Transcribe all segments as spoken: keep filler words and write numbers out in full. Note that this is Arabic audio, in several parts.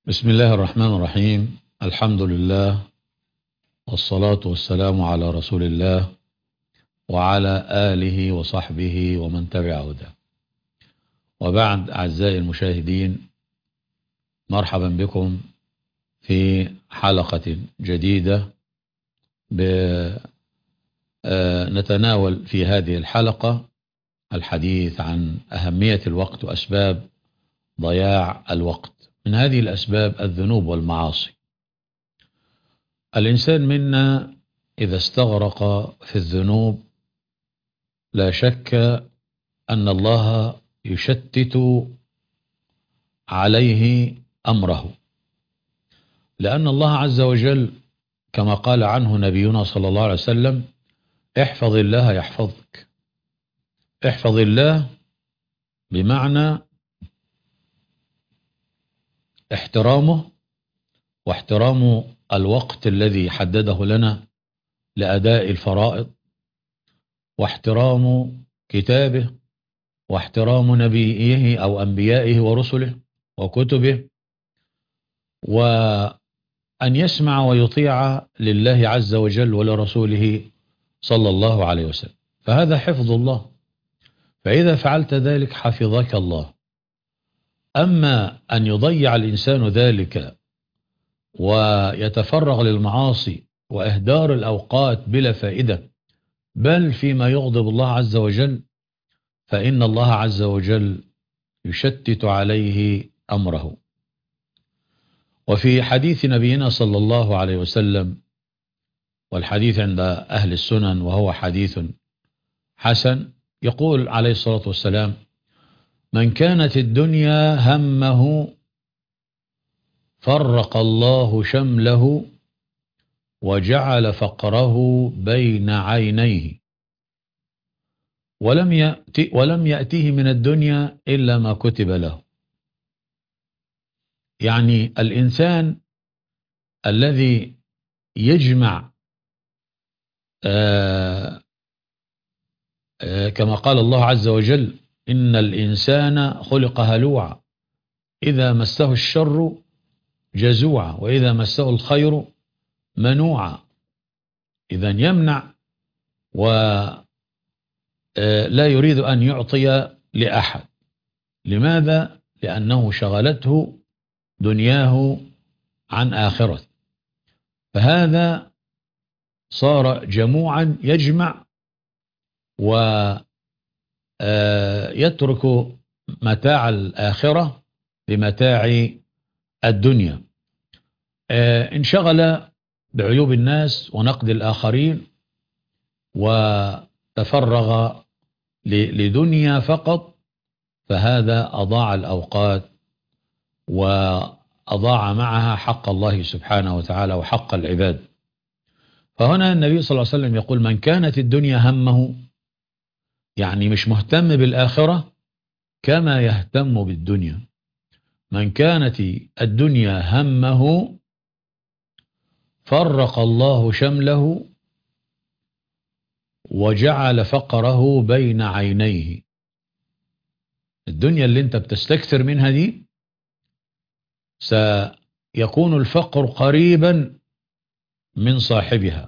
بسم الله الرحمن الرحيم. الحمد لله والصلاة والسلام على رسول الله وعلى آله وصحبه ومن تبع هداه. وبعد، أعزائي المشاهدين، مرحبا بكم في حلقة جديدة. نتناول في هذه الحلقة الحديث عن أهمية الوقت وأسباب ضياع الوقت. من هذه الأسباب الذنوب والمعاصي. الإنسان منا إذا استغرق في الذنوب لا شك أن الله يشتت عليه أمره، لأن الله عز وجل كما قال عنه نبينا صلى الله عليه وسلم: احفظ الله يحفظك. احفظ الله بمعنى احترامه، واحترام الوقت الذي حدده لنا لأداء الفرائض، واحترام كتابه، واحترام نبيه أو أنبيائه ورسله وكتبه، وأن يسمع ويطيع لله عز وجل ولرسوله صلى الله عليه وسلم. فهذا حفظ الله، فإذا فعلت ذلك حفظك الله. أما أن يضيع الإنسان ذلك ويتفرغ للمعاصي وإهدار الأوقات بلا فائدة، بل فيما يغضب الله عز وجل، فإن الله عز وجل يشتت عليه أمره. وفي حديث نبينا صلى الله عليه وسلم، والحديث عند أهل السنن وهو حديث حسن، يقول عليه الصلاة والسلام: من كانت الدنيا همه فرق الله شمله وجعل فقره بين عينيه ولم يأتي ولم يأتيه من الدنيا إلا ما كتب له. يعني الإنسان الذي يجمع آآ آآ كما قال الله عز وجل: إن الإنسان خلق هلوعا إذا مسه الشر جزوعا وإذا مسه الخير منوعا. إذا يمنع ولا يريد أن يعطي لأحد. لماذا؟ لأنه شغلته دنياه عن آخرته، فهذا صار جموعا يجمع ويترك متاع الآخرة لمتاع الدنيا. انشغل بعيوب الناس ونقد الآخرين وتفرغ لدنيا فقط، فهذا أضاع الأوقات وأضاع معها حق الله سبحانه وتعالى وحق العباد. فهنا النبي صلى الله عليه وسلم يقول: من كانت الدنيا همه، يعني مش مهتم بالآخرة كما يهتم بالدنيا. من كانت الدنيا همه فرق الله شمله وجعل فقره بين عينيه. الدنيا اللي انت بتستكثر منها دي سيكون الفقر قريبا من صاحبها.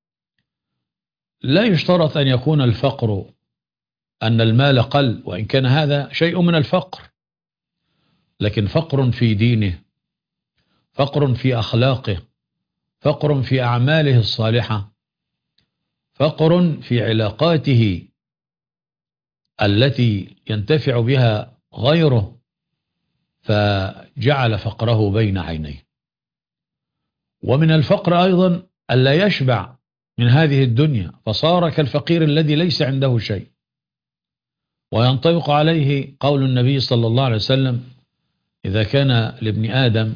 لا يشترط أن يكون الفقر أن المال قل، وإن كان هذا شيء من الفقر، لكن فقر في دينه، فقر في أخلاقه، فقر في أعماله الصالحة، فقر في علاقاته التي ينتفع بها غيره، فجعل فقره بين عينيه. ومن الفقر أيضا ألا يشبع من هذه الدنيا، فصار كالفقير الذي ليس عنده شيء. وينطبق عليه قول النبي صلى الله عليه وسلم: إذا كان لابن آدم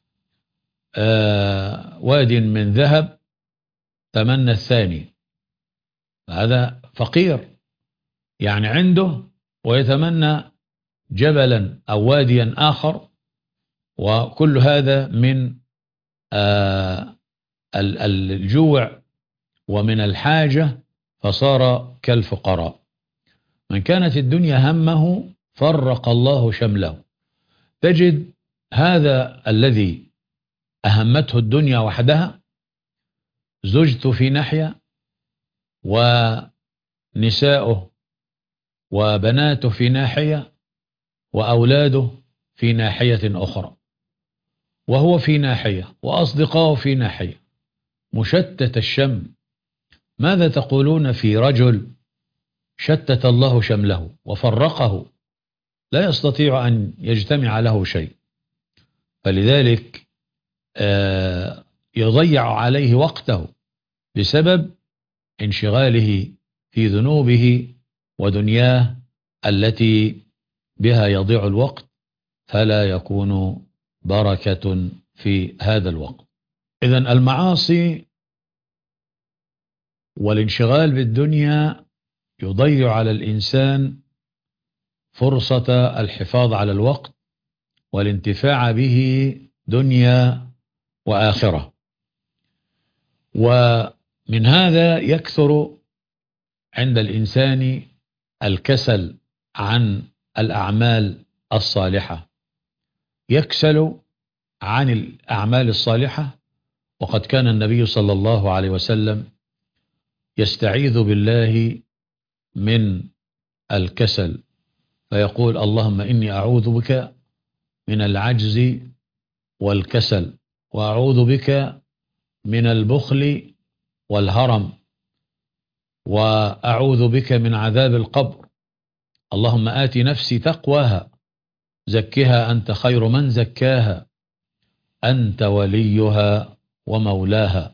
آه واد من ذهب تمنى الثاني. هذا فقير، يعني عنده ويتمنى جبلا أو واديا آخر، وكل هذا من آه الجوع ومن الحاجة، فصار كالفقراء. من كانت الدنيا همه فرق الله شمله. تجد هذا الذي أهمته الدنيا وحدها، زوجته في ناحية، ونساؤه وبناته في ناحية، وأولاده في ناحية أخرى، وهو في ناحية، وأصدقائه في ناحية، مشتت الشمل. ماذا تقولون في رجل شتت الله شمله وفرقه، لا يستطيع أن يجتمع له شيء؟ فلذلك آه يضيع عليه وقته بسبب انشغاله في ذنوبه ودنياه التي بها يضيع الوقت، فلا يكون بركة في هذا الوقت. إذن المعاصي والانشغال بالدنيا يضيع على الإنسان فرصة الحفاظ على الوقت والانتفاع به دنيا وآخرة. ومن هذا يكثر عند الإنسان الكسل عن الأعمال الصالحة، يكسل عن الأعمال الصالحة. وقد كان النبي صلى الله عليه وسلم يستعيذ بالله من الكسل، فيقول: اللهم إني أعوذ بك من العجز والكسل، وأعوذ بك من البخل والهرم، وأعوذ بك من عذاب القبر. اللهم آت نفسي تقواها، زكها أنت خير من زكاها، أنت وليها ومولاها.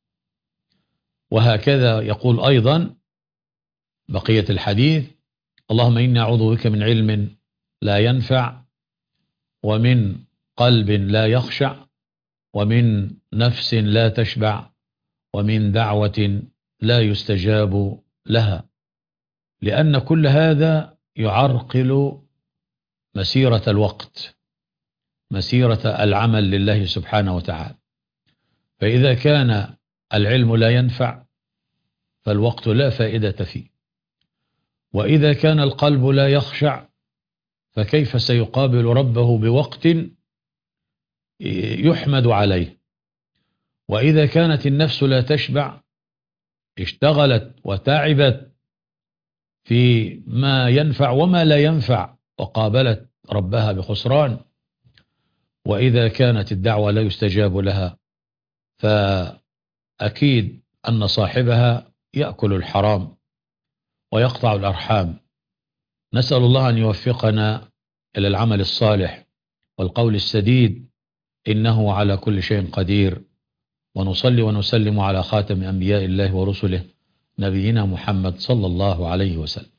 وهكذا يقول أيضا بقية الحديث: اللهم إني أعوذ بك من علم لا ينفع، ومن قلب لا يخشع، ومن نفس لا تشبع، ومن دعوة لا يستجاب لها. لأن كل هذا يعرقل مسيرة الوقت، مسيرة العمل لله سبحانه وتعالى. فإذا كان العلم لا ينفع فالوقت لا فائدة فيه، وإذا كان القلب لا يخشع فكيف سيقابل ربه بوقت يحمد عليه؟ وإذا كانت النفس لا تشبع، اشتغلت وتعبت في ما ينفع وما لا ينفع، وقابلت ربها بخسران. وإذا كانت الدعوة لا يستجاب لها، فأكيد أن صاحبها يأكل الحرام ويقطع الأرحام. نسأل الله أن يوفقنا إلى العمل الصالح والقول السديد، إنه على كل شيء قدير. ونصلي ونسلم على خاتم أنبياء الله ورسله، نبينا محمد صلى الله عليه وسلم.